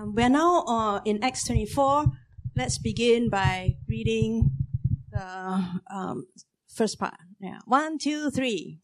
We're now in Acts 24. Let's begin by reading the first part. Yeah. 1, 2, 3.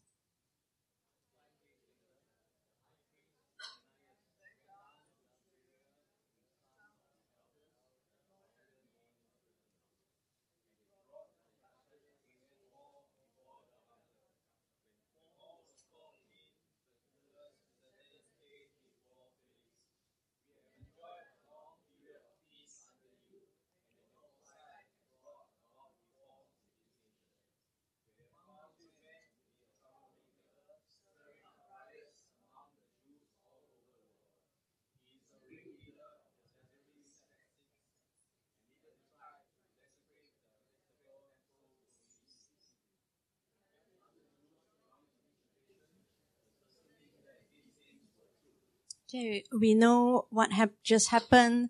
Okay, we know what just happened.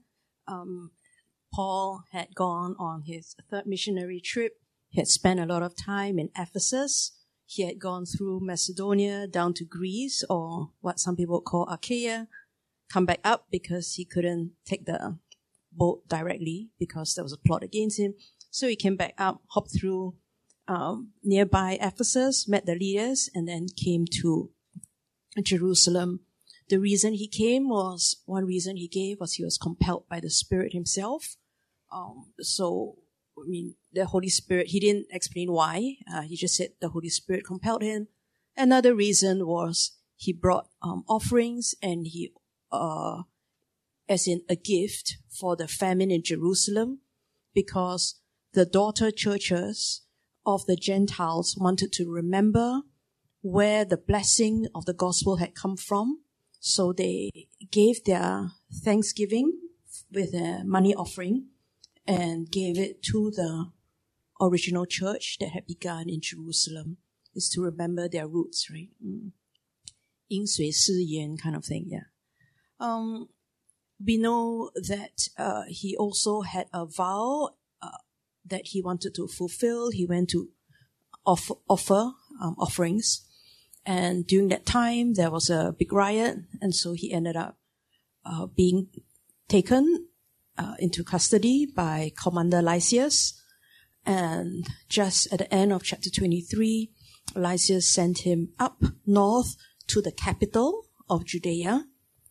Paul had gone on his third missionary trip. He had spent a lot of time in Ephesus. He had gone through Macedonia down to Greece, or what some people call Achaia, come back up because he couldn't take the boat directly because there was a plot against him. So he came back up, hopped through nearby Ephesus, met the leaders, and then came to Jerusalem. The reason he came was, one reason he gave was he was compelled by the Spirit himself. The Holy Spirit, he didn't explain why. He just said the Holy Spirit compelled him. Another reason was he brought offerings, and he, as in a gift for the famine in Jerusalem, because the daughter churches of the Gentiles wanted to remember where the blessing of the gospel had come from. So they gave their thanksgiving with a money offering and gave it to the original church that had begun in Jerusalem. It's to remember their roots, right? 饮水思源 kind of thing, yeah. We know that he also had a vow that he wanted to fulfill. He went to offer offerings. And during that time, there was a big riot, and so he ended up being taken into custody by Commander Lysias. And just at the end of chapter 23, Lysias sent him up north to the capital of Judea.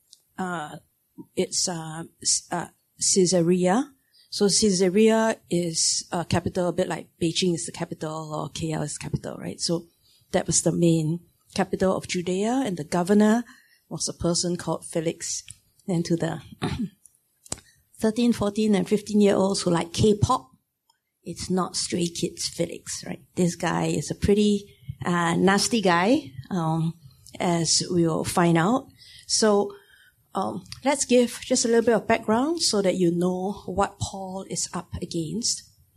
It's Caesarea. So Caesarea is a capital, a bit like Beijing is the capital or KL is the capital, right? So that was the main capital of Judea, and the governor was a person called Felix. And to the 13, 14, and 15-year-olds who like K-pop, it's not Stray Kids Felix, right? This guy is a pretty nasty guy, as we will find out. So let's give just a little bit of background so that you know what Paul is up against.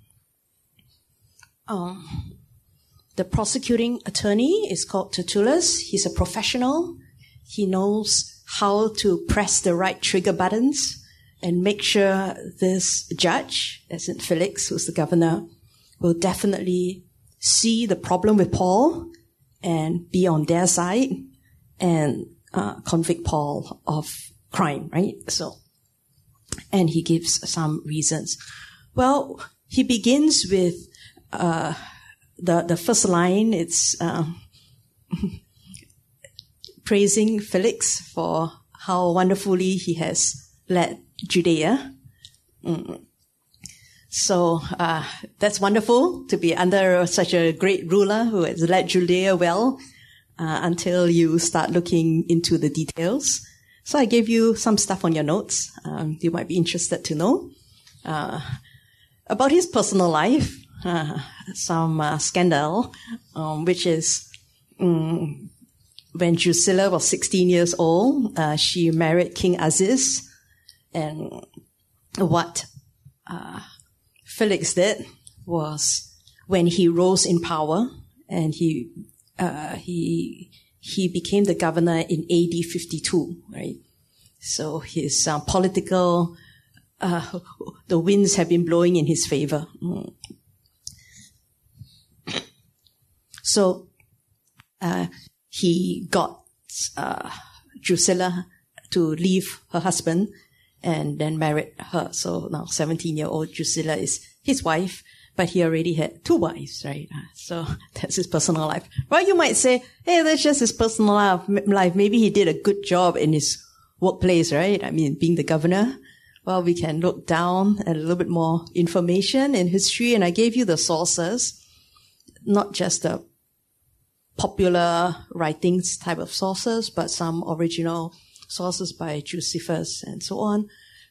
The prosecuting attorney is called Tertullus. He's a professional. He knows how to press the right trigger buttons and make sure this judge, as in Felix, who's the governor, will definitely see the problem with Paul and be on their side and convict Paul of crime, right? So, and he gives some reasons. Well, he begins with the first line. It's praising Felix for how wonderfully he has led Judea. So that's wonderful to be under such a great ruler who has led Judea well, until you start looking into the details. So I gave you some stuff on your notes. You might be interested to know about his personal life. Some scandal, which is when Drusilla was 16 years old, she married King Aziz, and what Felix did was, when he rose in power and he became the governor in AD 52, right? So his political the winds have been blowing in his favor. So he got Drusilla to leave her husband and then married her. So now 17-year-old Drusilla is his wife, but he already had 2 wives, right? So that's his personal life. Well, you might say, hey, that's just his personal life. Maybe he did a good job in his workplace, right? I mean, being the governor. Well, we can look down at a little bit more information in history, and I gave you the sources, not just the popular writings type of sources, but some original sources by Josephus and so on.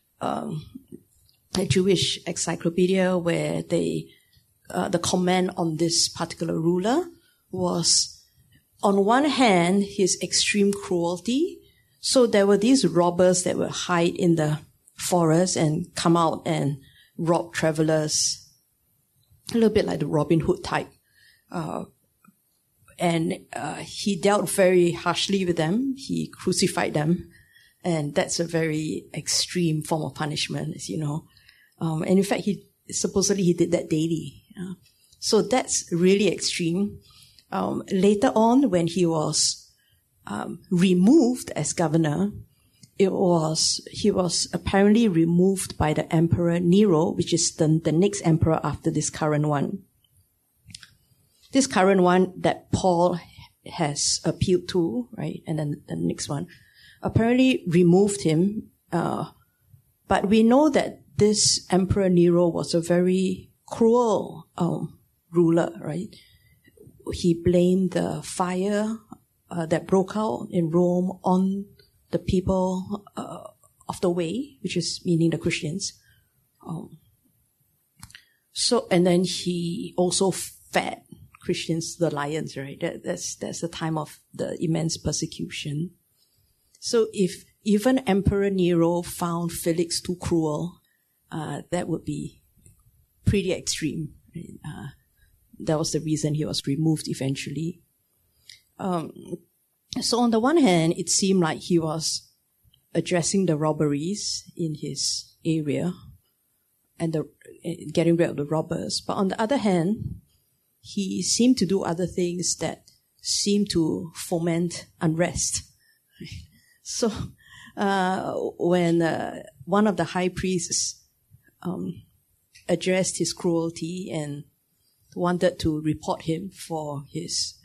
A Jewish encyclopedia where the comment on this particular ruler was, on one hand, his extreme cruelty. So there were these robbers that would hide in the forest and come out and rob travelers, a little bit like the Robin Hood type. And he dealt very harshly with them. He crucified them. And that's a very extreme form of punishment, as you know. And in fact, supposedly he did that daily. So that's really extreme. Later on, when he was removed as governor, he was apparently removed by the Emperor Nero, which is the next emperor after this current one. This current one that Paul has appealed to, right? And then the next one apparently removed him. But we know that this Emperor Nero was a very cruel ruler, right? He blamed the fire that broke out in Rome on the people of the way, which is meaning the Christians. And then he also fed Christians to the lions, right? That's the time of the immense persecution. So if even Emperor Nero found Felix too cruel, that would be pretty extreme. Right? That was the reason he was removed eventually. So on the one hand, it seemed like he was addressing the robberies in his area and getting rid of the robbers. But on the other hand, he seemed to do other things that seemed to foment unrest. So when one of the high priests addressed his cruelty and wanted to report him for his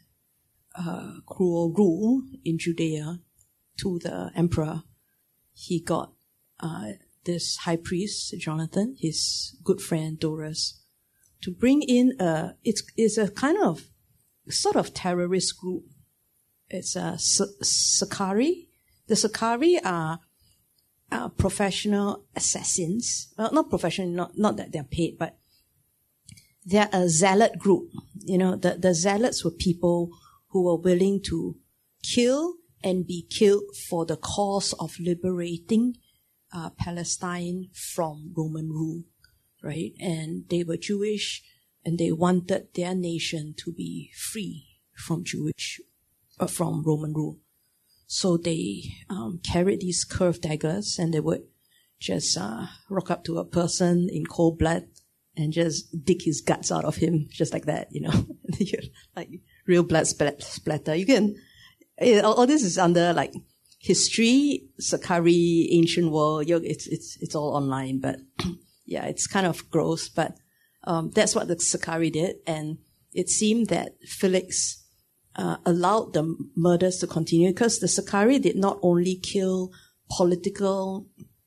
cruel rule in Judea to the emperor, he got this high priest, Jonathan, his good friend Dorus, to bring in it's a kind of sort of terrorist group. It's Sicarii. The Sicarii are professional assassins. Well, not professional, not that they're paid, but they're a zealot group. You know, the zealots were people who were willing to kill and be killed for the cause of liberating Palestine from Roman rule, right? And they were Jewish, and they wanted their nation to be free from from Roman rule. So they carried these curved daggers, and they would just rock up to a person in cold blood and just dig his guts out of him, just like that, you know, like real blood splatter. You can, all this is under like history, Sicarii, ancient world. It's all online, but yeah, it's kind of gross. But that's what the Sicarii did, and it seemed that Felix allowed the murders to continue because the Sicarii did not only kill political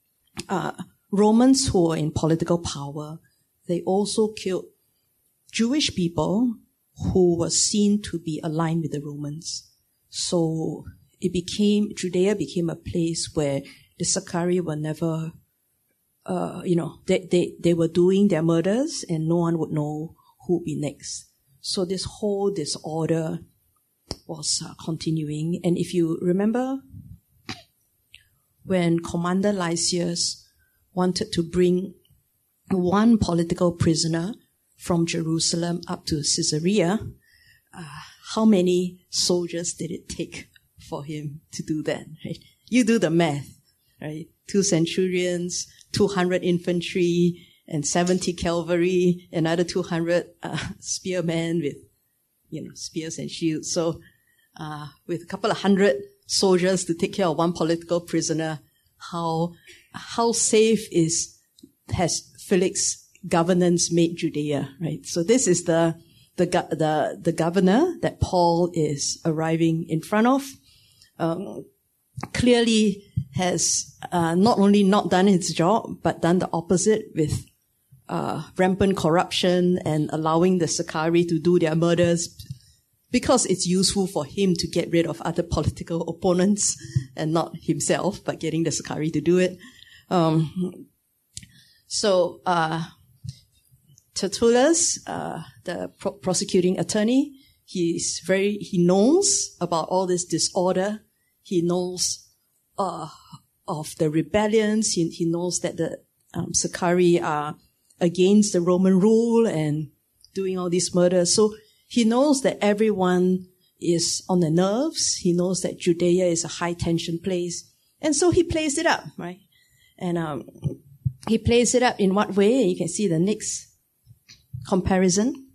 Romans who were in political power, they also killed Jewish people who were seen to be aligned with the Romans. So Judea became a place where the Sicarii were never, they were doing their murders and no one would know who would be next. So this whole disorder was continuing. And if you remember, when Commander Lysias wanted to bring one political prisoner from Jerusalem up to Caesarea, how many soldiers did it take for him to do that? Right? You do the math, right? 2 centurions, 200 infantry, and 70 cavalry, another 200 spearmen with, spears and shields. So, with a couple of hundred soldiers to take care of one political prisoner, how how safe has Felix's governance made Judea, right? So this is the governor that Paul is arriving in front of. Clearly has not only not done his job, but done the opposite with rampant corruption and allowing the Sicarii to do their murders because it's useful for him to get rid of other political opponents and not himself, but getting the Sicarii to do it. So Tertullus, the prosecuting attorney, he knows about all this disorder. He knows of the rebellions. He knows that the Sicarii are against the Roman rule and doing all these murders. So he knows that everyone is on their nerves. He knows that Judea is a high tension place. And so he plays it up, right? And he plays it up in what way? You can see the next comparison.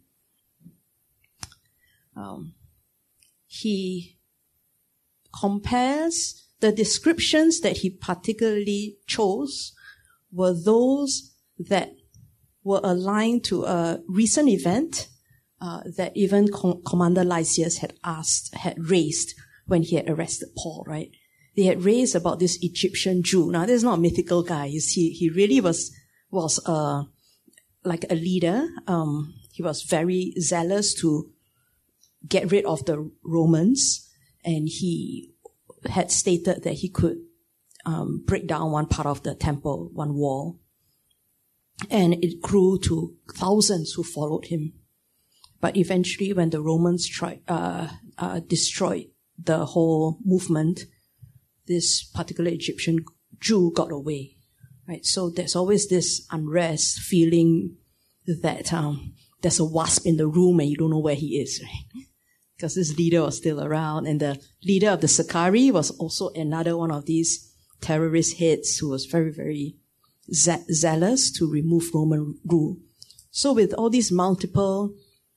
He compares the descriptions that he particularly chose were those that were aligned to a recent event that even Commander Lysias had raised when he had arrested Paul, right? They had raised about this Egyptian Jew. Now, this is not a mythical guy. He really was like a leader. He was very zealous to get rid of the Romans, and he had stated that he could break down one part of the temple, one wall. And it grew to thousands who followed him. But eventually, when the Romans destroyed the whole movement, this particular Egyptian Jew got away, right? So there's always this unrest, feeling that there's a wasp in the room and you don't know where he is, right? Because this leader was still around, and the leader of the Sicarii was also another one of these terrorist heads who was very, very zealous to remove Roman rule. So with all these multiple,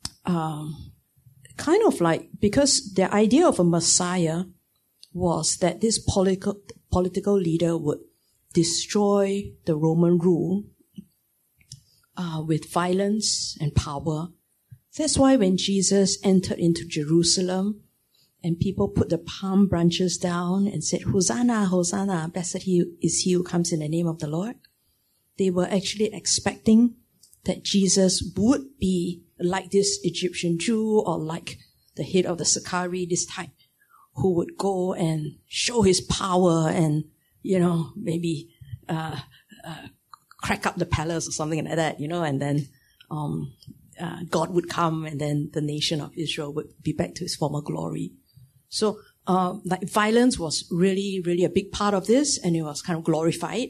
kind of like, because the idea of a Messiah was that this political leader would destroy the Roman rule with violence and power. That's why when Jesus entered into Jerusalem and people put the palm branches down and said, Hosanna, Hosanna, blessed is he who comes in the name of the Lord, they were actually expecting that Jesus would be like this Egyptian Jew or like the head of the Sicarii, this type, who would go and show his power and, maybe crack up the palace or something like that, and then God would come and then the nation of Israel would be back to its former glory. So violence was really, really a big part of this, and it was kind of glorified.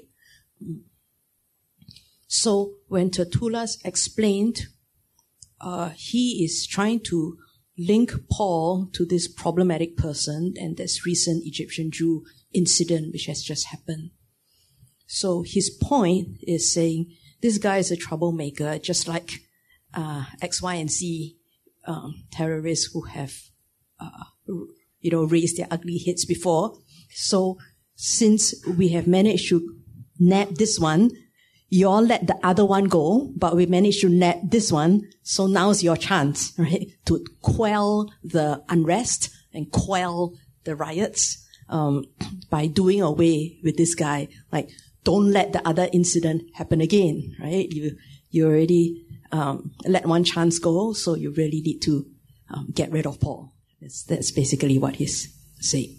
So when Tertullus explained, he is trying to link Paul to this problematic person and this recent Egyptian Jew incident which has just happened. So his point is saying this guy is a troublemaker, just like X, Y, and Z terrorists who have raised their ugly heads before. So since we have managed to nab this one, you all let the other one go, but we managed to nab this one, so now's your chance, right, to quell the unrest and quell the riots by doing away with this guy. Like, don't let the other incident happen again, right? You already let one chance go, so you really need to get rid of Paul. That's basically what he's saying.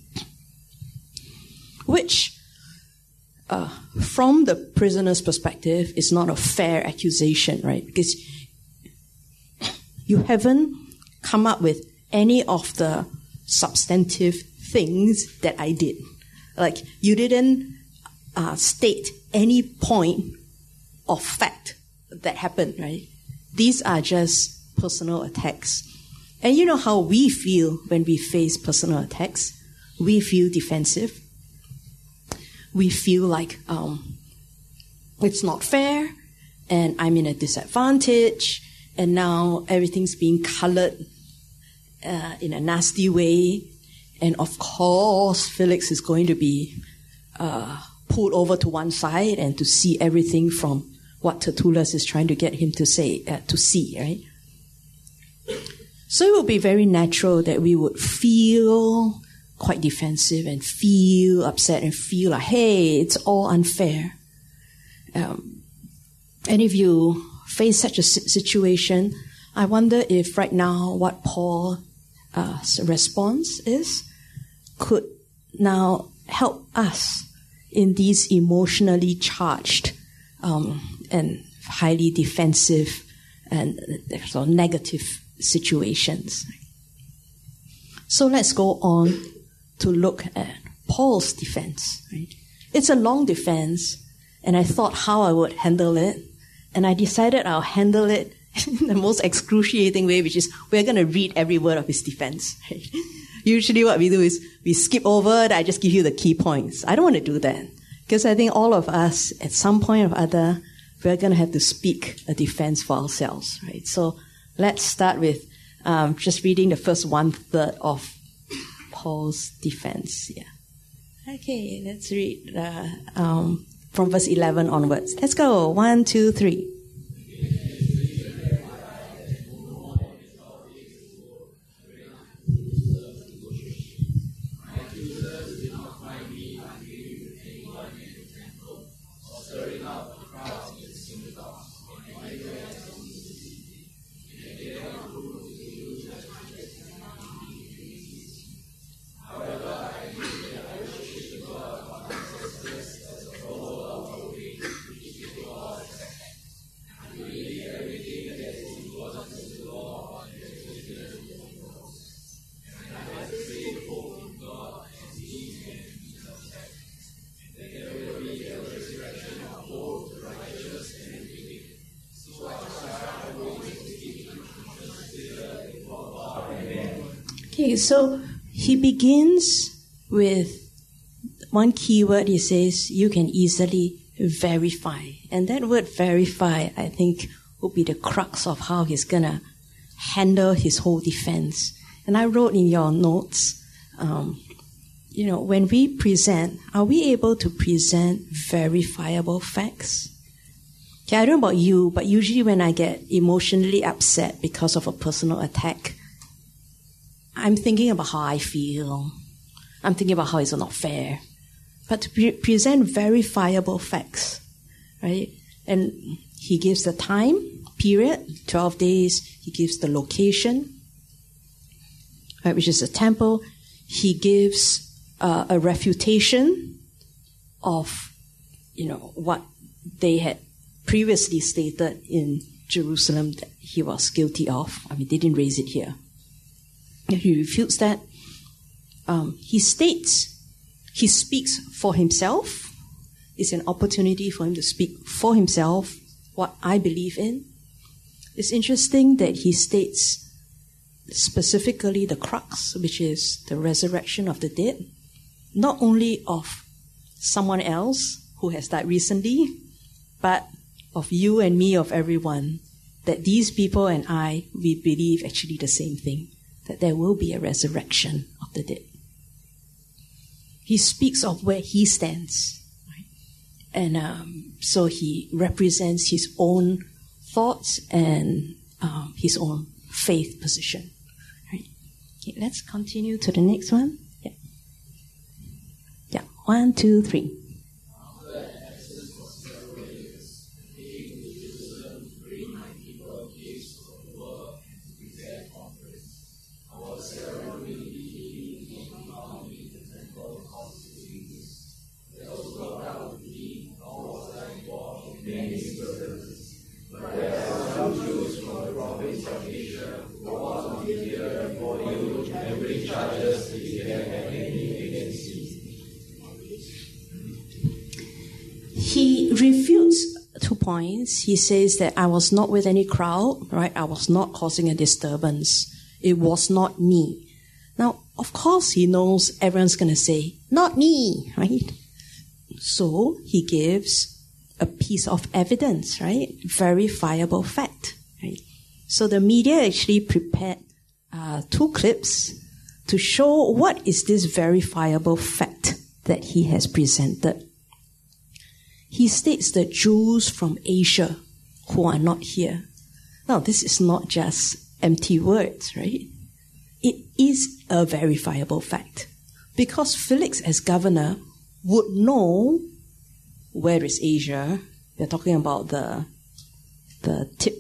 Which, from the prisoner's perspective, is not a fair accusation, right? Because you haven't come up with any of the substantive things that I did. Like, you didn't state any point of fact that happened, right? These are just personal attacks. And you know how we feel when we face personal attacks? We feel defensive. We feel like it's not fair, and I'm in a disadvantage, and now everything's being colored in a nasty way. And of course, Felix is going to be pulled over to one side and to see everything from what Tertullus is trying to get him to see, right? So it would be very natural that we would feel quite defensive and feel upset and feel like, hey, it's all unfair. And if you face such a situation, I wonder if right now what Paul's response is could now help us in these emotionally charged and highly defensive and sort of negative situations. So let's go on to look at Paul's defense. Right? It's a long defense, and I thought how I would handle it, and I decided I'll handle it in the most excruciating way, which is we're going to read every word of his defense. Right? Usually what we do is we skip over it, I just give you the key points. I don't want to do that, because I think all of us, at some point or other, we're going to have to speak a defense for ourselves, right? So let's start with just reading the first 1/3 of Paul's defense. Yeah. Okay, let's read from verse 11 onwards. Let's go. 1, 2, 3. Okay, so he begins with one keyword. He says, you can easily verify. And that word verify, I think, will be the crux of how he's going to handle his whole defense. And I wrote in your notes, when we present, are we able to present verifiable facts? Okay, I don't know about you, but usually when I get emotionally upset because of a personal attack, I'm thinking about how I feel. I'm thinking about how it's not fair. But to present verifiable facts, right? And he gives the time period, 12 days. He gives the location, right, which is a temple. He gives a refutation of, what they had previously stated in Jerusalem that he was guilty of. I mean, they didn't raise it here. He refutes that. He speaks for himself. It's an opportunity for him to speak for himself what I believe in. It's interesting that he states specifically the crux, which is the resurrection of the dead, not only of someone else who has died recently, but of you and me, of everyone, that these people and I, we believe actually the same thing, that there will be a resurrection of the dead. He speaks of where he stands, right? And so he represents his own thoughts and his own faith position. Right? Okay, let's continue to the next one. Yeah. 1, 2, 3. He refutes 2 points. He says that I was not with any crowd, right? I was not causing a disturbance. It was not me. Now, of course, he knows everyone's going to say, not me, right? So he gives a piece of evidence, right? Verifiable fact, right? So the media actually prepared 2 clips to show what is this verifiable fact that he has presented. he states the Jews from Asia who are not here. Now, this is not just empty words, right? It is a verifiable fact. Because Felix, as governor, would know where is Asia. We're talking about the tip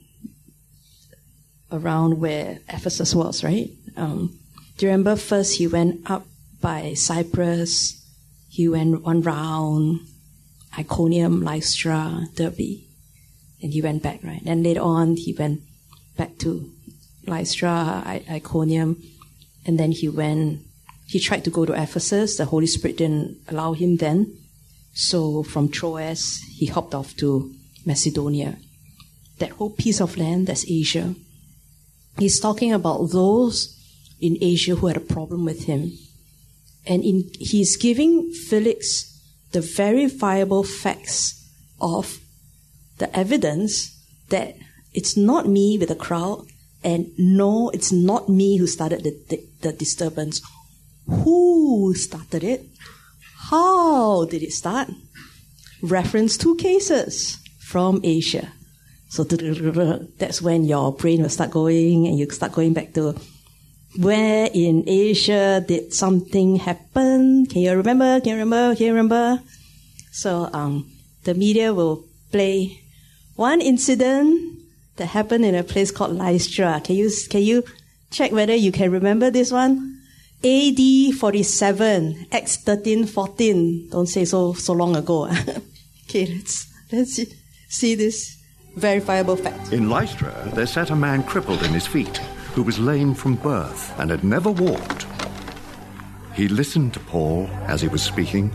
around where Ephesus was, right? Do you remember first he went up by Cyprus, he went one round, Iconium, Lystra, Derbe, and he went back, right? And later on he went back to Lystra, Iconium, and then he tried to go to Ephesus. The Holy Spirit didn't allow him then. So from Troas, he hopped off to Macedonia. That whole piece of land, that's Asia. He's talking about those in Asia who had a problem with him. And he's giving Felix the verifiable facts of the evidence that it's not me with the crowd, and no, it's not me who started the disturbance. Who started it? How did it start? Reference 2 cases from Asia. So that's when your brain will start going, and you start going back to where in Asia did something happen? Can you remember? So the media will play one incident that happened in a place called Lystra. Can you check whether you can remember this one? AD 47, Acts 13:14. Don't say so long ago. Okay, let's see this verifiable fact. In Lystra, there sat a man crippled in his feet, who was lame from birth and had never walked. He listened to Paul as he was speaking.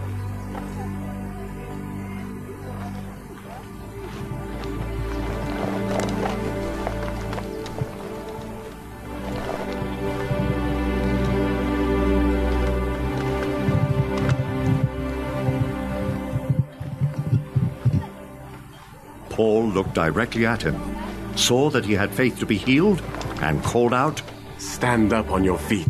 Paul looked directly at him, saw that he had faith to be healed, and called out, "Stand up on your feet."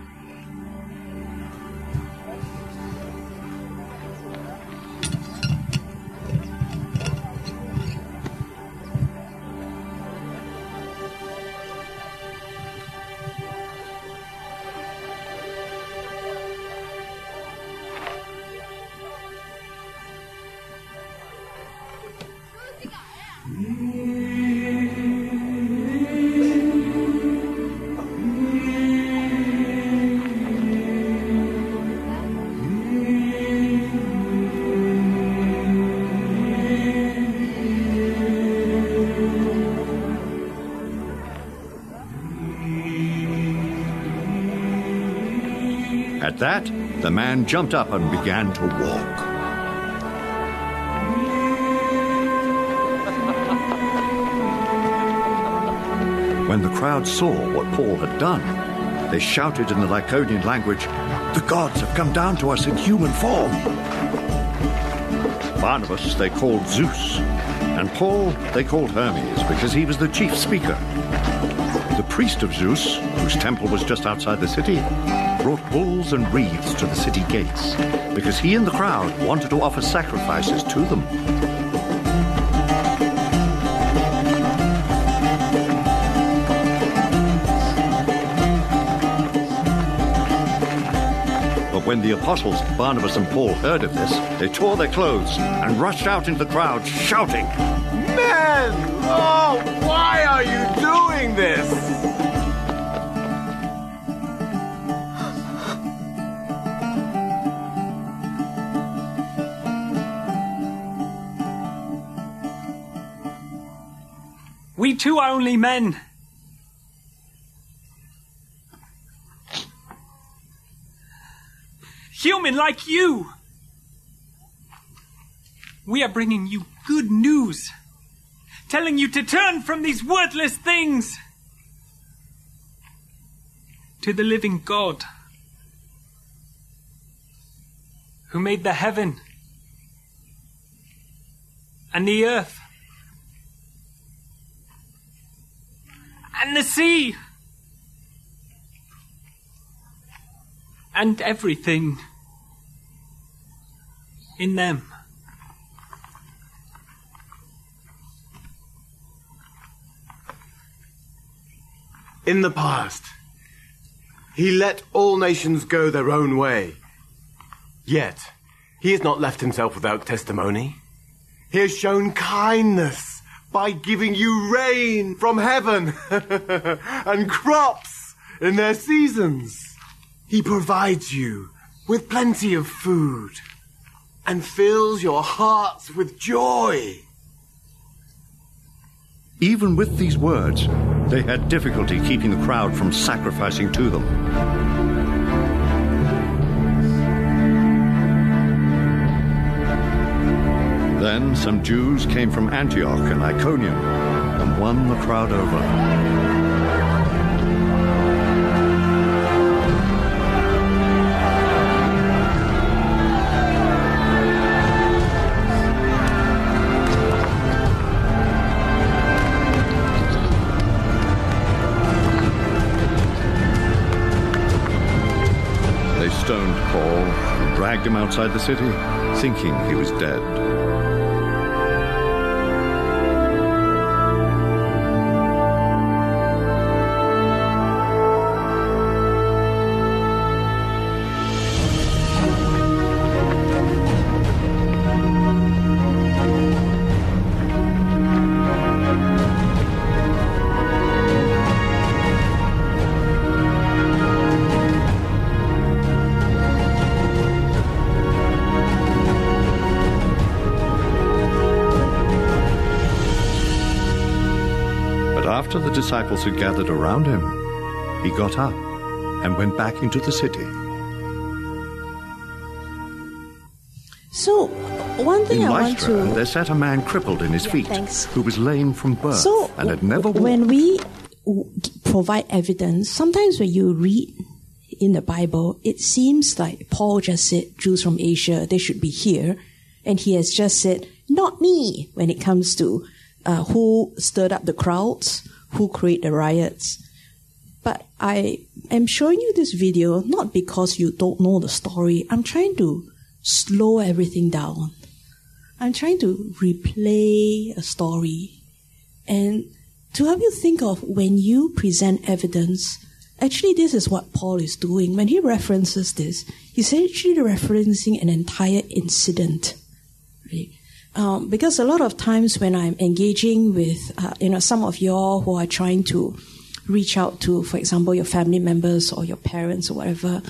At that, the man jumped up and began to walk. When the crowd saw what Paul had done, they shouted in the Lycaonian language, "The gods have come down to us in human form." Barnabas they called Zeus, and Paul they called Hermes, because he was the chief speaker. The priest of Zeus, whose temple was just outside the city, brought bulls and wreaths to the city gates, because he and the crowd wanted to offer sacrifices to them. But when the apostles Barnabas and Paul heard of this, they tore their clothes and rushed out into the crowd, shouting, Men! Oh, why are you doing this? We too are only men. Human like you. We are bringing you good news, telling you to turn from these worthless things to the living God, who made the heaven and the earth and the sea and everything in them. In the past, he let all nations go their own way. Yet, he has not left himself without testimony. He has shown kindness by giving you rain from heaven and crops in their seasons. He provides you with plenty of food and fills your hearts with joy. Even with these words, they had difficulty keeping the crowd from sacrificing to them. Then some Jews came from Antioch and Iconium and won the crowd over. They stoned Paul and dragged him outside the city, thinking he was dead. After the disciples had gathered around him, he got up and went back into the city. So, one thing in I Lystra, want to... there sat a man crippled in his feet, thanks. who was lame from birth So, and had never walked. when we provide evidence, sometimes when you read in the Bible, it seems like Paul just said, Jews from Asia, they should be here. And he has just said, not me, when it comes to who stirred up the crowds, who created the riots. But I am showing you this video not because you don't know the story. I'm trying to slow everything down. I'm trying to replay a story. And to help you think of when you present evidence, actually this is what Paul is doing. When he references this, he's actually referencing an entire incident. Right? Because a lot of times when I'm engaging with, some of y'all who are trying to reach out to, for example, your family members or your parents or whatever,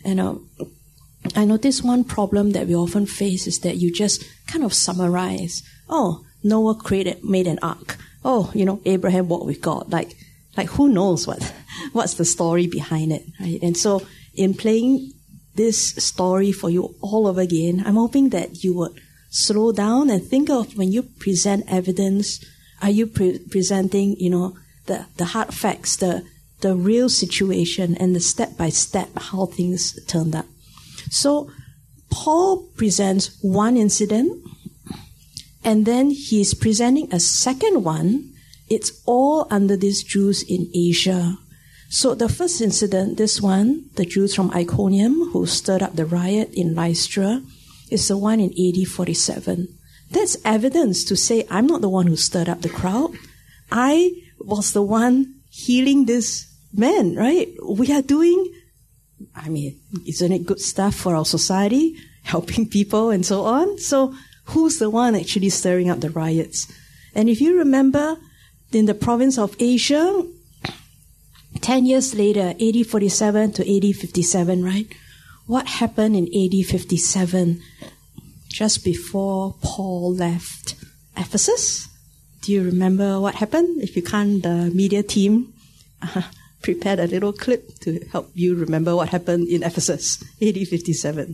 I notice one problem that we often face is that you just kind of summarize. Oh, Noah made an ark. Oh, Abraham walked with God. Like who knows what's the story behind it, right? And so in playing this story for you all over again, I'm hoping that you would slow down and think of when you present evidence, are you presenting, the hard facts, the real situation and the step-by-step how things turned out. So Paul presents one incident and then he's presenting a second one. It's all under these Jews in Asia. So the first incident, this one, the Jews from Iconium who stirred up the riot in Lystra, is the one in AD 47. That's evidence to say I'm not the one who stirred up the crowd. I was the one healing this man, right? We are doing, isn't it good stuff for our society? Helping people and so on. So who's the one actually stirring up the riots? And if you remember, in the province of Asia, 10 years later, AD 47 to AD 57, right? What happened in AD 57, just before Paul left Ephesus? Do you remember what happened? If you can't, the media team prepared a little clip to help you remember what happened in Ephesus, AD 57.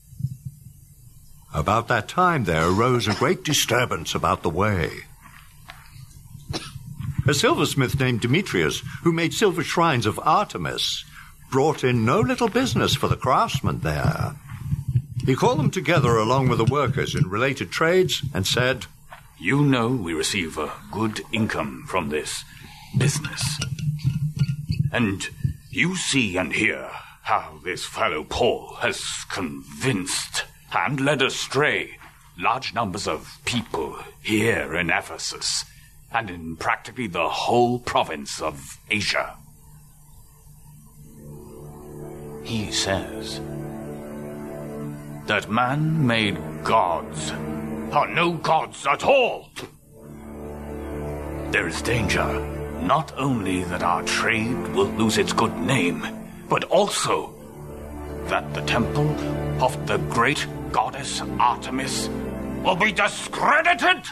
About that time there arose a great disturbance about the way. A silversmith named Demetrius, who made silver shrines of Artemis, brought in no little business for the craftsmen there. He called them together along with the workers in related trades and said, You know we receive a good income from this business. And you see and hear how this fellow Paul has convinced and led astray large numbers of people here in Ephesus and in practically the whole province of Asia. he says that man-made gods are no gods at all. There is danger not only that our trade will lose its good name, but also that the temple of the great goddess Artemis will be discredited.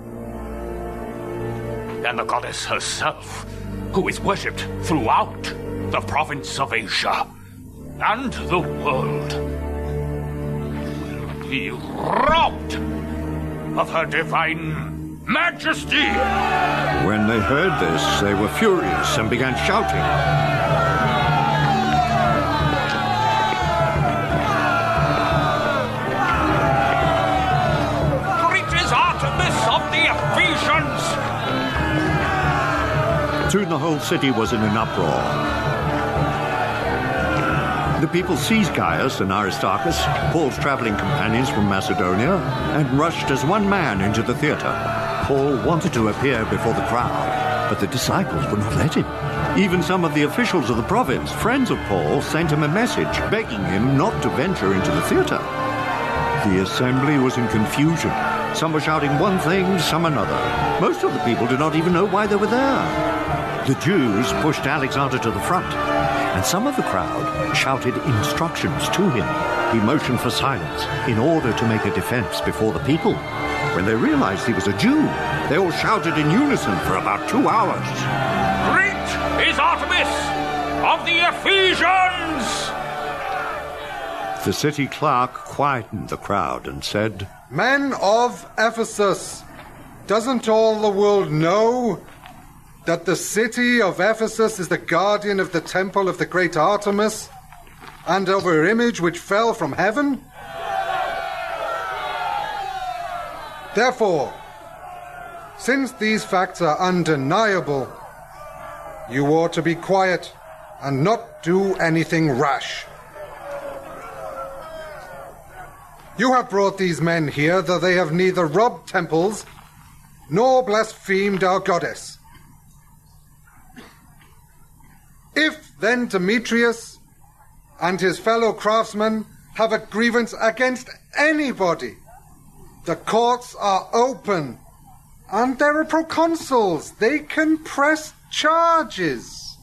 And the goddess herself, who is worshipped throughout the province of Asia and the world, will be robbed of her divine majesty. When they heard this, they were furious and began shouting. Soon the whole city was in an uproar. The people seized Gaius and Aristarchus, Paul's traveling companions from Macedonia, and rushed as one man into the theater. Paul wanted to appear before the crowd, but the disciples would not let him. Even some of the officials of the province, friends of Paul, sent him a message begging him not to venture into the theater. The assembly was in confusion. Some were shouting one thing, some another. Most of the people did not even know why they were there. The Jews pushed Alexander to the front, and some of the crowd shouted instructions to him. He motioned for silence in order to make a defense before the people. When they realized he was a Jew, they all shouted in unison for about 2 hours. Great is Artemis of the Ephesians! The city clerk quietened the crowd and said, Men of Ephesus, doesn't all the world know that the city of Ephesus is the guardian of the temple of the great Artemis and of her image which fell from heaven? Therefore, since these facts are undeniable, you ought to be quiet and not do anything rash. You have brought these men here, though they have neither robbed temples nor blasphemed our goddess. If then Demetrius and his fellow craftsmen have a grievance against anybody, the courts are open, and there are proconsuls. They can press charges.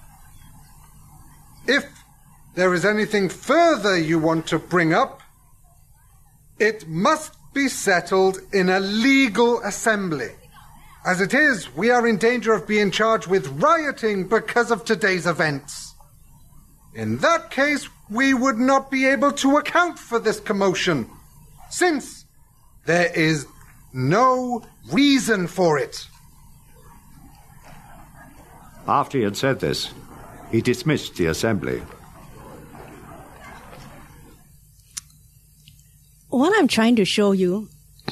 If there is anything further you want to bring up, it must be settled in a legal assembly. As it is, we are in danger of being charged with rioting because of today's events. In that case, we would not be able to account for this commotion, since there is no reason for it. After he had said this, he dismissed the assembly. What I'm trying to show you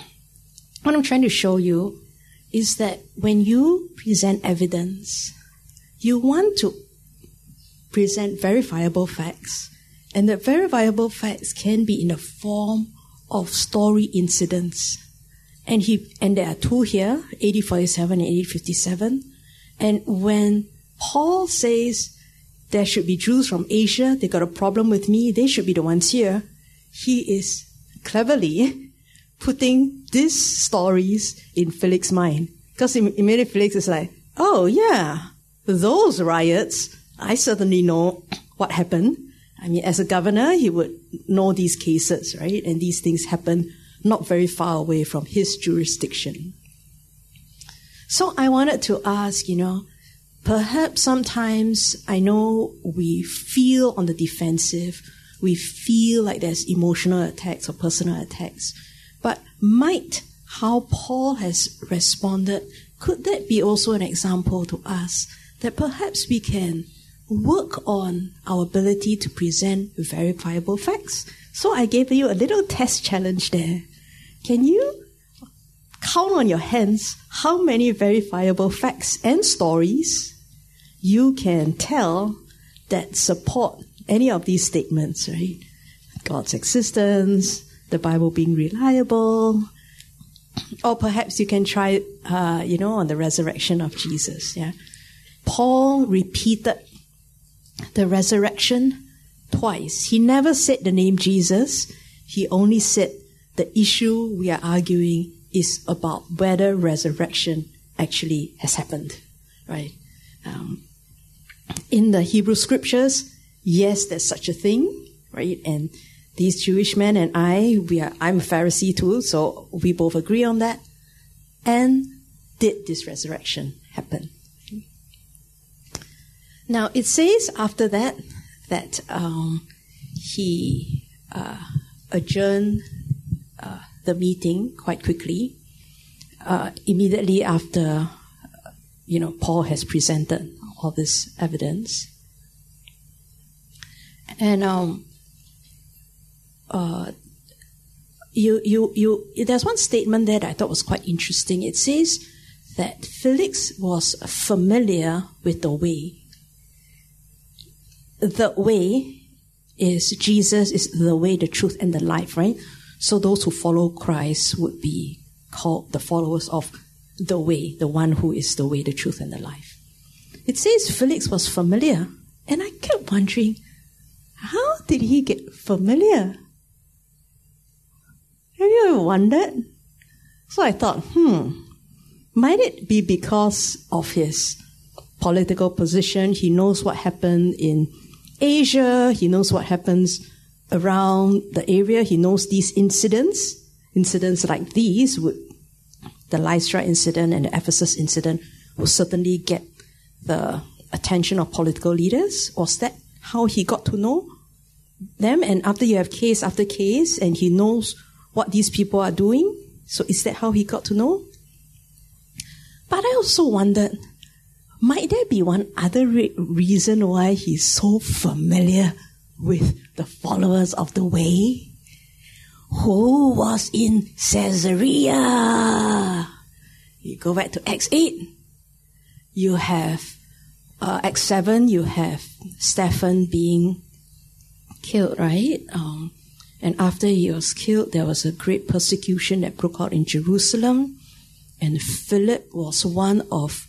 is that when you present evidence, you want to present verifiable facts. And the verifiable facts can be in the form of story incidents. And there are two here, AD 47 and AD 57. And when Paul says there should be Jews from Asia, they got a problem with me, they should be the ones here, he is cleverly putting these stories in Felix's mind. Because immediately Felix is like, oh yeah, those riots, I certainly know what happened. I mean, as a governor, he would know these cases, right? And these things happen not very far away from his jurisdiction. So I wanted to ask, perhaps sometimes I know we feel on the defensive, we feel like there's emotional attacks or personal attacks, but might how Paul has responded, could that be also an example to us that perhaps we can work on our ability to present verifiable facts? So I gave you a little test challenge there. Can you count on your hands how many verifiable facts and stories you can tell that support any of these statements, right? God's existence, the Bible being reliable, or perhaps you can try, on the resurrection of Jesus. Yeah, Paul repeated the resurrection twice. He never said the name Jesus. He only said the issue we are arguing is about whether resurrection actually has happened, right? In the Hebrew scriptures, yes, there's such a thing, right? And these Jewish men and I'm a Pharisee too, so we both agree on that. And did this resurrection happen? Now, it says after that he adjourned the meeting quite quickly, immediately after, Paul has presented all this evidence. And there's one statement there that I thought was quite interesting. It says that Felix was familiar with the way. The way is Jesus is the way, the truth, and the life, right? So those who follow Christ would be called the followers of the way, the one who is the way, the truth, and the life. It says Felix was familiar, and I kept wondering, how did he get familiar? Have you ever wondered? So I thought, might it be because of his political position? He knows what happened in Asia. He knows what happens around the area. He knows these incidents. Incidents like these, the Lystra incident and the Ephesus incident, will certainly get the attention of political leaders. Was that how he got to know them? And after you have case after case, and he knows what these people are doing, so is that how he got to know? But I also wondered, might there be one other reason why he's so familiar with the followers of the way? Who was in Caesarea? You go back to Acts 8. You have Acts 7, you have Stephen being killed, right? And after he was killed, there was a great persecution that broke out in Jerusalem. And Philip was one of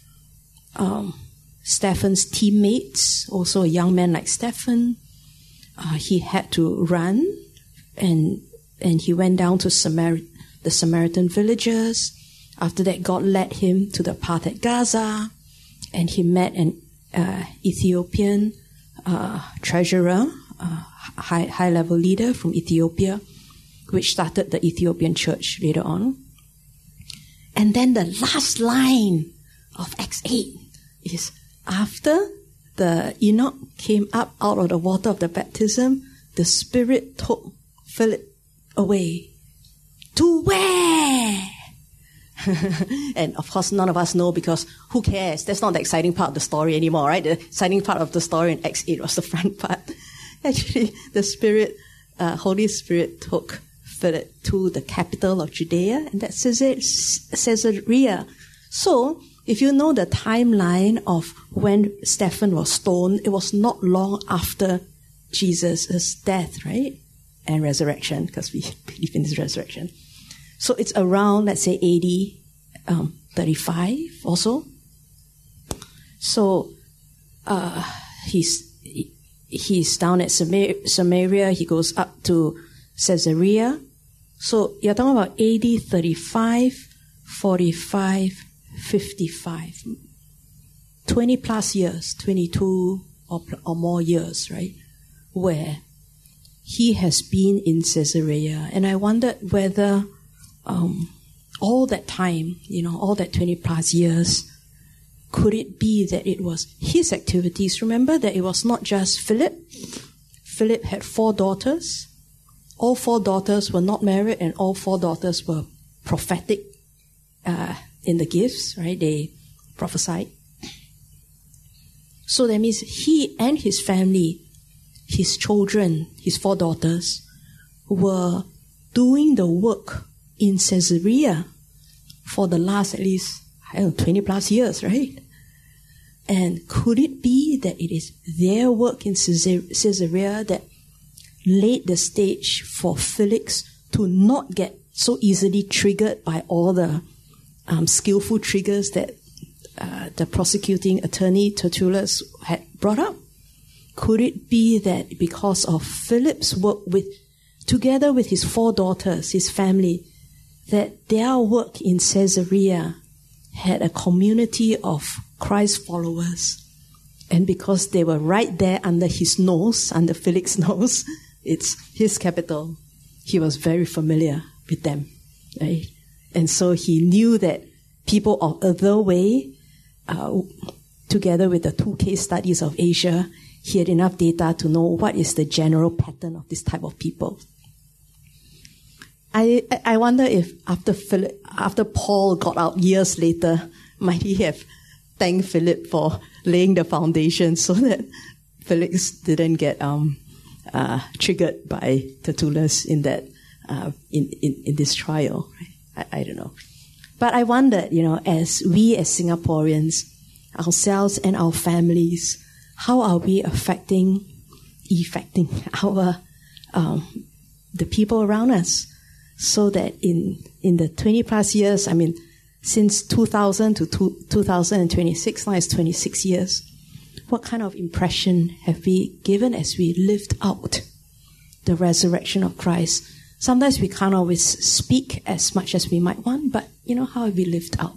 Stephen's teammates, also a young man like Stephen. He had to run, and he went down to the Samaritan villages. After that, God led him to the path at Gaza, and he met an Ethiopian treasurer, high-level leader from Ethiopia, which started the Ethiopian church later on. And then the last line of Acts 8 is, after the Enoch came up out of the water of the baptism, the Spirit took Philip away. To where? And of course, none of us know, because who cares? That's not the exciting part of the story anymore, right? The exciting part of the story in Acts 8 was the front part. Actually, the Spirit, Holy Spirit took Philip to the capital of Judea, and that's Caesarea. So, if you know the timeline of when Stephen was stoned, it was not long after Jesus' death, right? And resurrection, because we believe in his resurrection. So it's around, let's say, AD 35 or so. So he's down at Samaria. He goes up to Caesarea. So you're talking about AD 35, 45, 55. 20 plus years, 22 or more years, right? Where he has been in Caesarea. And I wondered whether all that time, all that 20 plus years, could it be that it was his activities? Remember that it was not just Philip. Philip had 4 daughters. All 4 daughters were not married, and all 4 daughters were prophetic in the gifts, right? They prophesied. So that means he and his family, his children, his 4 daughters, were doing the work in Caesarea for the last, at least, 20 plus years, right? And could it be that it is their work in Caesarea that laid the stage for Felix to not get so easily triggered by all the skillful triggers that the prosecuting attorney Tertullus had brought up? could it be that because of Philip's work together with his 4 daughters, his family, that their work in Caesarea had a community of Christ followers? And because they were right there under his nose, under Felix's nose, it's his capital, he was very familiar with them, right? And so he knew that people of other way, together with the 2 case studies of Asia, he had enough data to know what is the general pattern of this type of people. I wonder if after Paul got out years later, might he have thanked Philip for laying the foundation so that Felix didn't get triggered by Tertullus in that in this trial. I don't know. But I wondered, as we as Singaporeans, ourselves and our families, how are we affecting our the people around us, so that in the 20 plus years, since 2000 to 2026, now it's 26 years, what kind of impression have we given as we lived out the resurrection of Christ? Sometimes we can't always speak as much as we might want, but how have we lived out?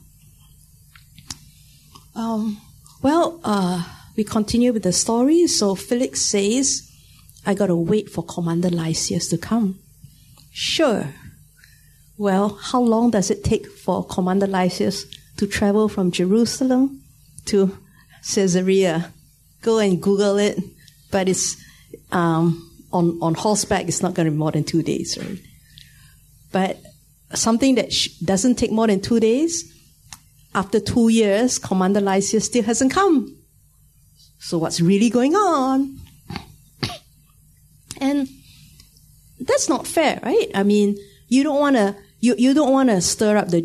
We continue with the story. So Felix says, I got to wait for Commander Lysias to come. Sure. Well, how long does it take for Commander Lysias to travel from Jerusalem to Caesarea? Go and Google it, but it's on horseback. It's not going to be more than 2 days, right? But something that doesn't take more than 2 days, after 2 years, Commander Lysias still hasn't come. So what's really going on? And that's not fair, right? You don't want to you don't want to stir up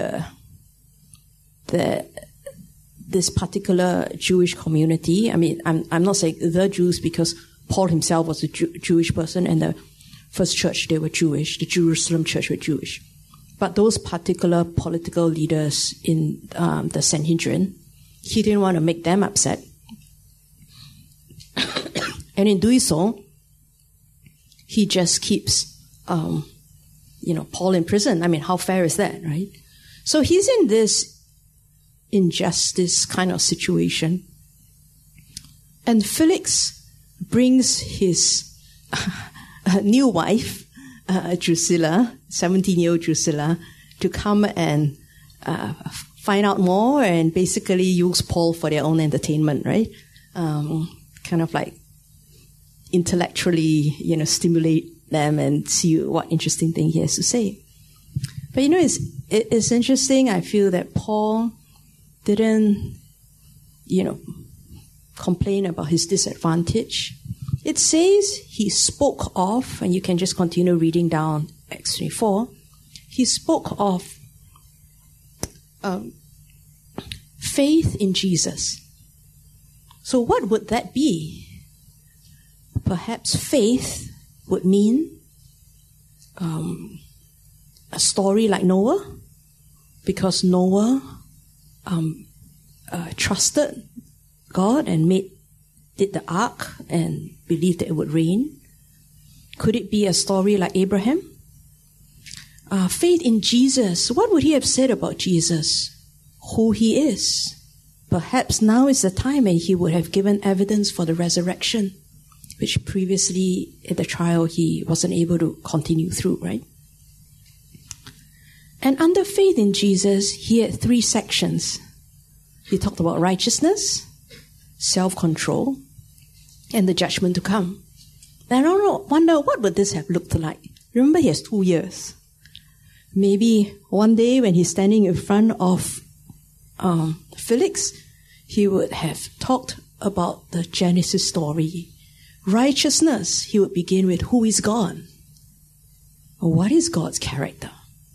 this particular Jewish community. I'm not saying the Jews, because Paul himself was a Jewish person, and the first church, they were Jewish. The Jerusalem church were Jewish. But those particular political leaders in the Sanhedrin, he didn't want to make them upset. And in doing so, he just keeps, Paul in prison. How fair is that, right? So he's in this injustice kind of situation. And Felix brings his new wife, Drusilla, 17-year-old Drusilla, to come and find out more and basically use Paul for their own entertainment, right? Kind of like intellectually, stimulate them and see what interesting thing he has to say. But it's interesting. I feel that Paul didn't, complain about his disadvantage. It says he spoke of, and you can just continue reading down Acts 24, he spoke of faith in Jesus. So what would that be? Perhaps faith would mean a story like Noah, because Noah trusted God and did the ark and believed that it would rain. Could it be a story like Abraham? Faith in Jesus. What would he have said about Jesus? Who he is? Perhaps now is the time when he would have given evidence for the resurrection, which previously at the trial he wasn't able to continue through, right? And under faith in Jesus, he had 3 sections. He talked about righteousness, self-control, and the judgment to come. And I wonder, what would this have looked like? Remember, he has 2 years. Maybe one day when he's standing in front of Felix, he would have talked about the Genesis story. Righteousness, he would begin with who is God? What is God's character?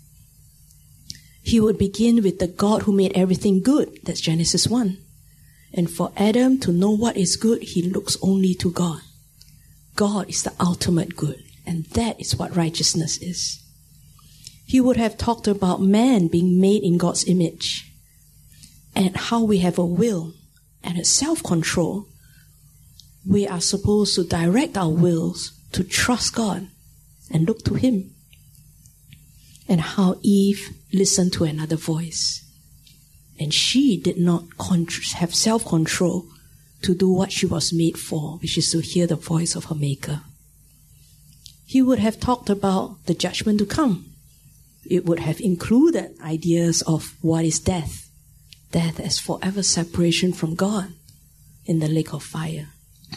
He would begin with the God who made everything good. That's Genesis 1. And for Adam to know what is good, he looks only to God. God is the ultimate good. And that is what righteousness is. He would have talked about man being made in God's image, and how we have a will and a self-control we are supposed to direct our wills to trust God and look to Him. And how Eve listened to another voice. And she did not have self-control to do what she was made for, which is to hear the voice of her Maker. He would have talked about the judgment to come. It would have included ideas of what is death. Death as forever separation from God in the lake of fire.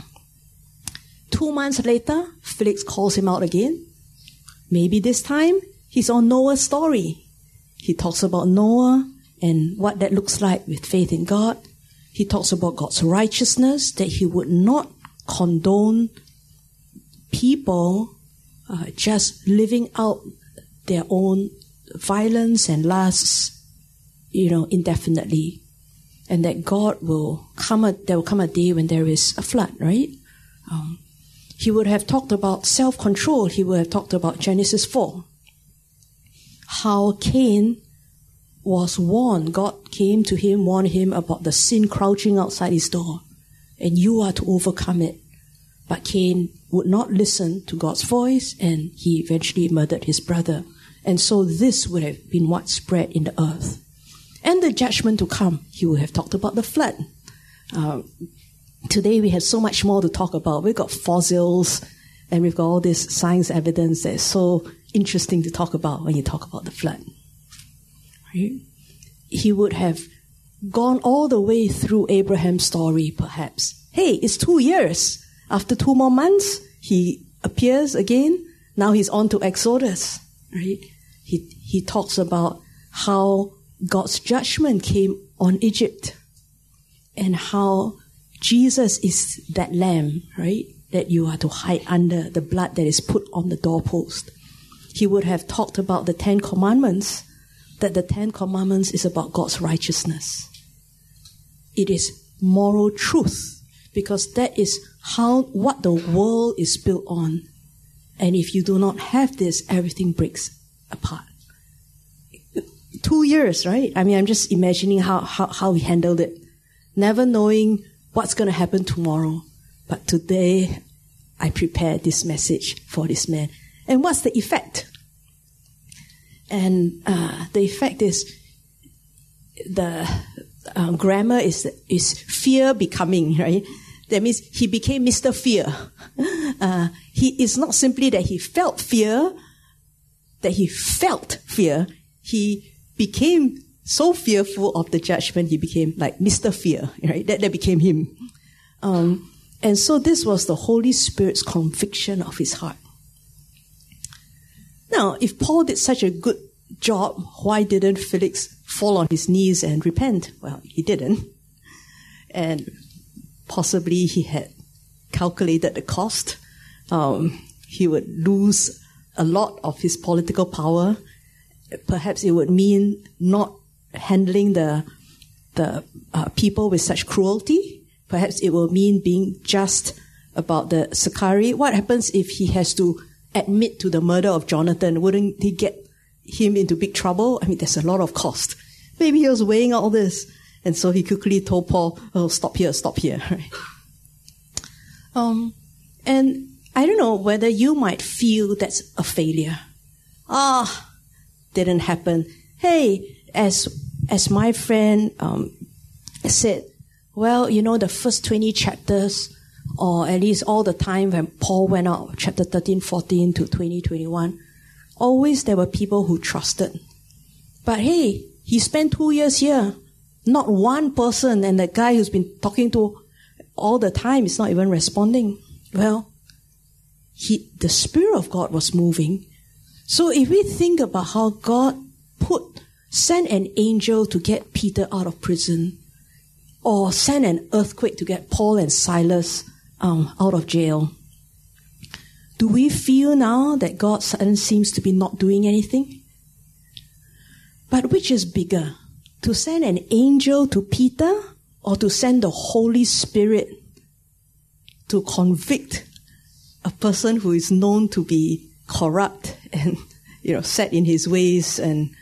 2 months later, Felix calls him out again. Maybe this time, he's on Noah's story. He talks about Noah and what that looks like with faith in God. He talks about God's righteousness, that He would not condone people just living out their own violence and lusts, indefinitely. And that God there will come a day when there is a flood, right? He would have talked about self-control. He would have talked about Genesis 4. How Cain was warned. God came to him, warned him about the sin crouching outside his door. And you are to overcome it. But Cain would not listen to God's voice, and he eventually murdered his brother. And so this would have been what spread in the earth. And the judgment to come. He would have talked about the flood. Today we have so much more to talk about. We've got fossils, and we've got all this science evidence that's so interesting to talk about when you talk about the flood. Right? He would have gone all the way through Abraham's story, perhaps. Hey, it's 2 years. After 2 more months, he appears again. Now he's on to Exodus. Right? He talks about how God's judgment came on Egypt and how Jesus is that lamb, right, that you are to hide under, the blood that is put on the doorpost. He would have talked about the 10 Commandments, that the 10 Commandments is about God's righteousness. It is moral truth, because that is what the world is built on. And if you do not have this, everything breaks apart. 2 years, right? I mean, I'm just imagining how he handled it. Never knowing what's going to happen tomorrow. But today, I prepared this message for this man. And what's the effect? And the effect is, the grammar is fear becoming, right? That means he became Mr. Fear. It's not simply that he felt fear, that he felt fear. He became so fearful of the judgment, he became like Mr. Fear, right? That became him. And so this was the Holy Spirit's conviction of his heart. Now, if Paul did such a good job, why didn't Felix fall on his knees and repent? Well, he didn't. And possibly he had calculated the cost. He would lose a lot of his political power. Perhaps it would mean not handling the people with such cruelty. Perhaps it will mean being just about the Sicarii. What happens if he has to admit to the murder of Jonathan? Wouldn't he get him into big trouble? I mean, there's a lot of cost. Maybe he was weighing out all this. And so he quickly told Paul, stop here. Right? And I don't know whether you might feel that's a failure. Didn't happen. Hey, as my friend said, well, the first 20 chapters, or at least all the time when Paul went out, chapter 13, 14 to 20, 21, always there were people who trusted. But hey, he spent 2 years here. Not one person, and the guy who's been talking to all the time is not even responding. Well, the Spirit of God was moving. So if we think about how God sent an angel to get Peter out of prison, or sent an earthquake to get Paul and Silas out of jail, do we feel now that God suddenly seems to be not doing anything? But which is bigger? To send an angel to Peter, or to send the Holy Spirit to convict a person who is known to be corrupt and, set in his ways and,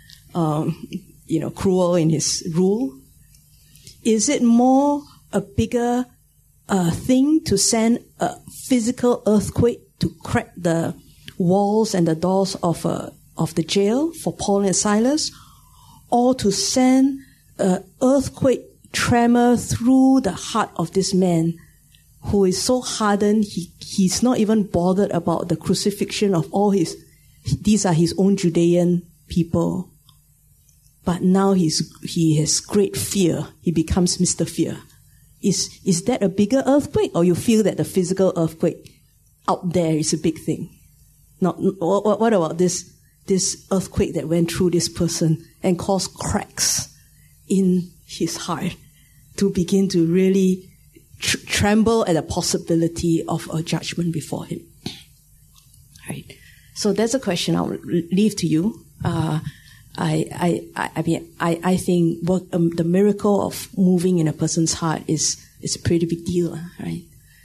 cruel in his rule? Is it more a bigger a thing to send a physical earthquake to crack the walls and the doors of the jail for Paul and Silas, or to send an earthquake tremor through the heart of this man who is so hardened, he's not even bothered about the crucifixion of these are his own Judean people. But now he has great fear. He becomes Mr. Fear. Is that a bigger earthquake, or you feel that the physical earthquake out there is a big thing? What about this earthquake that went through this person and caused cracks in his heart to begin to really tremble at the possibility of a judgment before him? Right. So that's a question I'll leave to you. I think the miracle of moving in a person's heart is a pretty big deal, right?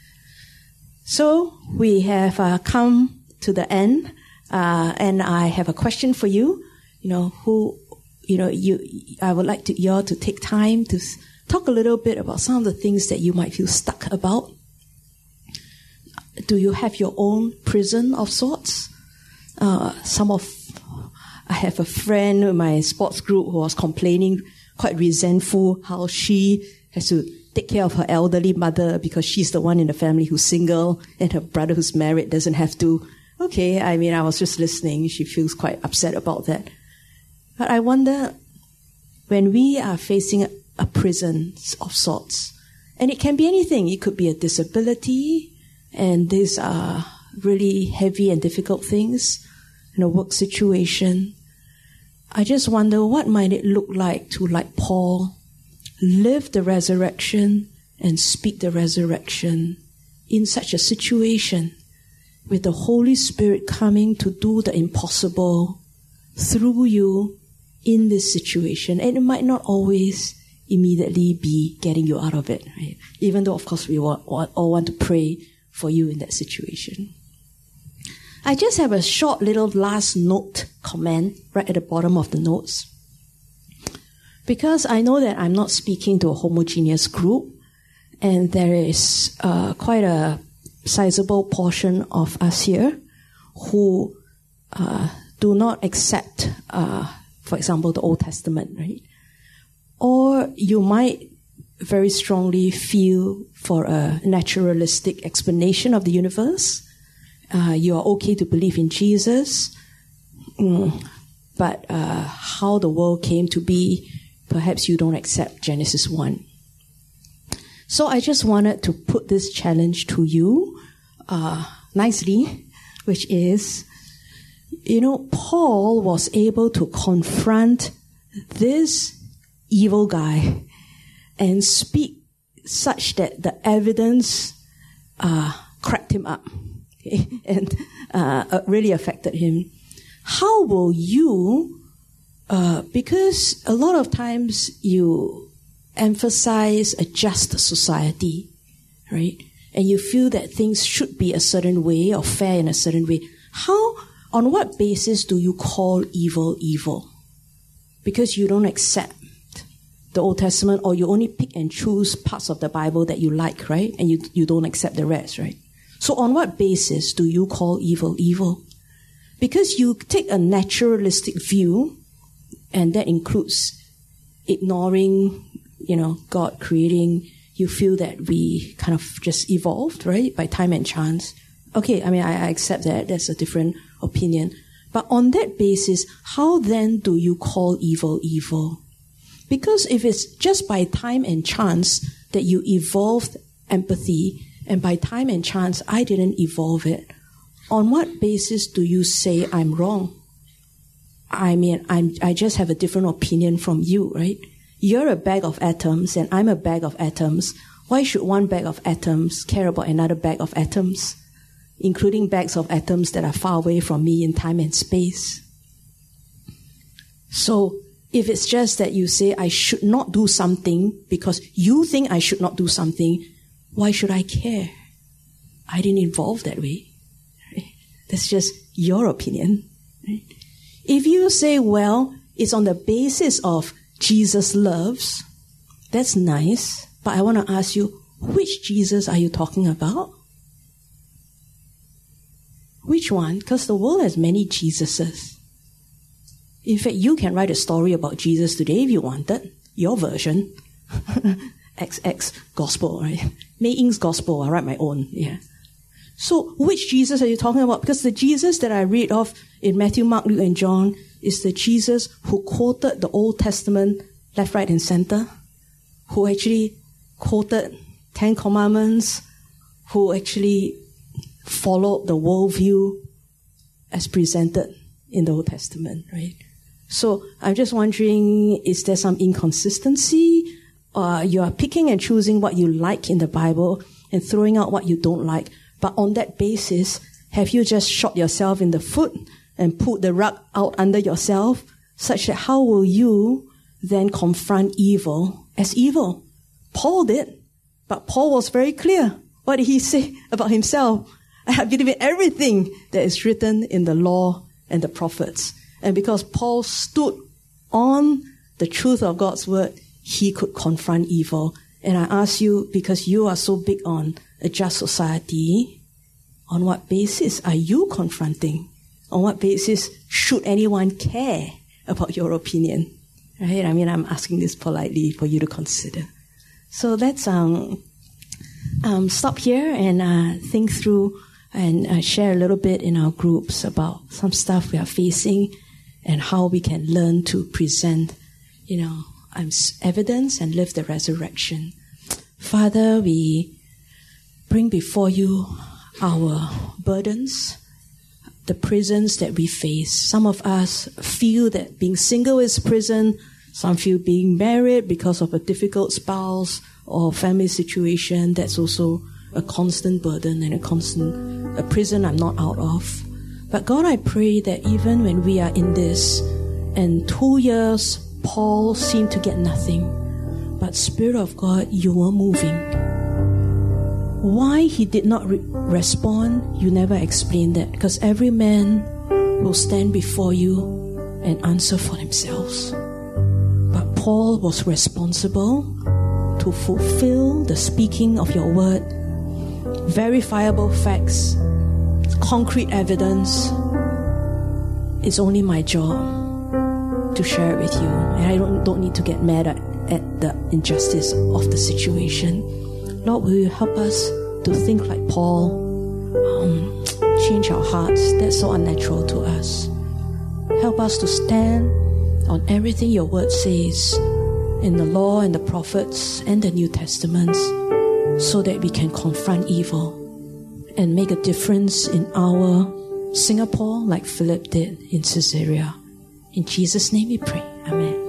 So we have come to the end, and I have a question for you. I would like you all to take time to talk a little bit about some of the things that you might feel stuck about. Do you have your own prison of sorts? I have a friend in my sports group who was complaining, quite resentful, how she has to take care of her elderly mother because she's the one in the family who's single and her brother who's married doesn't have to. Okay, I was just listening. She feels quite upset about that. But I wonder, when we are facing a prison of sorts, and it can be anything. It could be a disability, and these are really heavy and difficult things in a work situation. I just wonder, what might it look like to, like Paul, live the resurrection and speak the resurrection in such a situation, with the Holy Spirit coming to do the impossible through you in this situation. And it might not always immediately be getting you out of it, right? Even though, of course, we all want to pray for you in that situation. I just have a short little last note comment right at the bottom of the notes. Because I know that I'm not speaking to a homogeneous group, and there is quite a sizable portion of us here who do not accept, for example, the Old Testament, right? Or you might very strongly feel for a naturalistic explanation of the universe. You are okay to believe in Jesus, but how the world came to be, perhaps you don't accept Genesis 1. So I just wanted to put this challenge to you nicely, which is, Paul was able to confront this evil guy and speak such that the evidence cracked him up. And really affected him. How will you, because a lot of times you emphasize a just society, right? And you feel that things should be a certain way or fair in a certain way. On what basis do you call evil evil? Because you don't accept the Old Testament, or you only pick and choose parts of the Bible that you like, right? And you don't accept the rest, right? So on what basis do you call evil evil? Because you take a naturalistic view, and that includes ignoring, God creating. You feel that we kind of just evolved, right, by time and chance. Okay, I accept that. That's a different opinion. But on that basis, how then do you call evil evil? Because if it's just by time and chance that you evolved empathy, and by time and chance, I didn't evolve it, on what basis do you say I'm wrong? I just have a different opinion from you, right? You're a bag of atoms, and I'm a bag of atoms. Why should one bag of atoms care about another bag of atoms, including bags of atoms that are far away from me in time and space? So, if it's just that you say I should not do something because you think I should not do something, why should I care? I didn't evolve that way. Right? That's just your opinion. Right? If you say, well, it's on the basis of Jesus loves, that's nice. But I want to ask you, which Jesus are you talking about? Which one? Because the world has many Jesuses. In fact, you can write a story about Jesus today if you wanted. Your version. XX gospel, right? Mei Ying's gospel, I write my own, yeah. So, which Jesus are you talking about? Because the Jesus that I read of in Matthew, Mark, Luke, and John is the Jesus who quoted the Old Testament left, right, and center, who actually quoted 10 Commandments, who actually followed the worldview as presented in the Old Testament, right? So I'm just wondering, is there some inconsistency? You are picking and choosing what you like in the Bible and throwing out what you don't like. But on that basis, have you just shot yourself in the foot and pulled the rug out under yourself, such that how will you then confront evil as evil? Paul did. But Paul was very clear. What did he say about himself? I have given everything that is written in the law and the prophets. And because Paul stood on the truth of God's word, he could confront evil. And I ask you, because you are so big on a just society, on what basis are you confronting? On what basis should anyone care about your opinion? Right? I mean, I'm asking this politely for you to consider. So let's stop here and think through and share a little bit in our groups about some stuff we are facing and how we can learn to present, evidence and live the resurrection. Father, we bring before you our burdens, the prisons that we face. Some of us feel that being single is prison. Some feel being married because of a difficult spouse or family situation. That's also a constant burden and a prison I'm not out of. But God, I pray that even when we are in this, and 2 years, Paul seemed to get nothing, but Spirit of God, you were moving. Why he did not respond, you never explained that, because every man will stand before you and answer for themselves. But Paul was responsible to fulfill the speaking of your word, verifiable facts, concrete evidence. It's only my job to share it with you, and I don't need to get mad at the injustice of the situation. Lord, will you help us to think like Paul, change our hearts? That's so unnatural to us. Help us to stand on everything your word says in the law and the prophets and the New Testaments, so that we can confront evil and make a difference in our Singapore like Philip did in Caesarea. In Jesus' name we pray. Amen.